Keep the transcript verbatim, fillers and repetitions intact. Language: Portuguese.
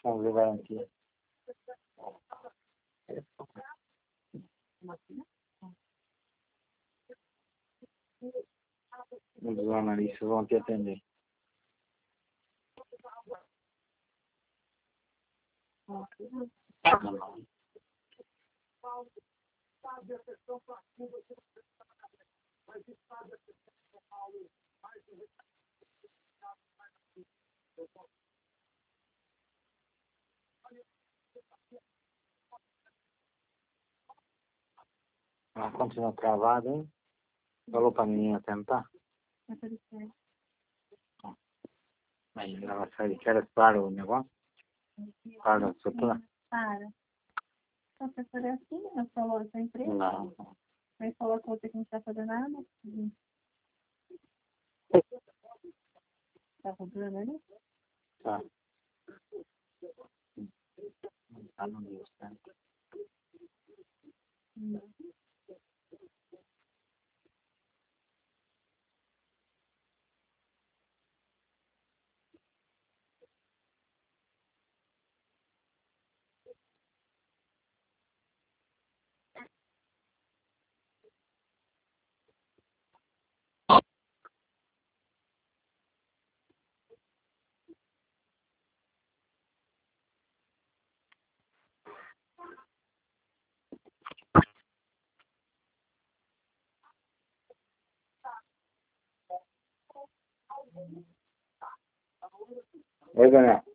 Vamos ver garantia. Os analistas vão te atender. Não. Ela continua travada, hein? Falou pra menina tentar. Aí ela sai, quer para o negócio? Para a estrutura? Para. Então, você foi assim, eu falou a sua empresa? Não. Mas falou que você que não está fazendo nada? Tá rodando ali? Tá. Tá no Deus, tá? Não. Oi, Daniel.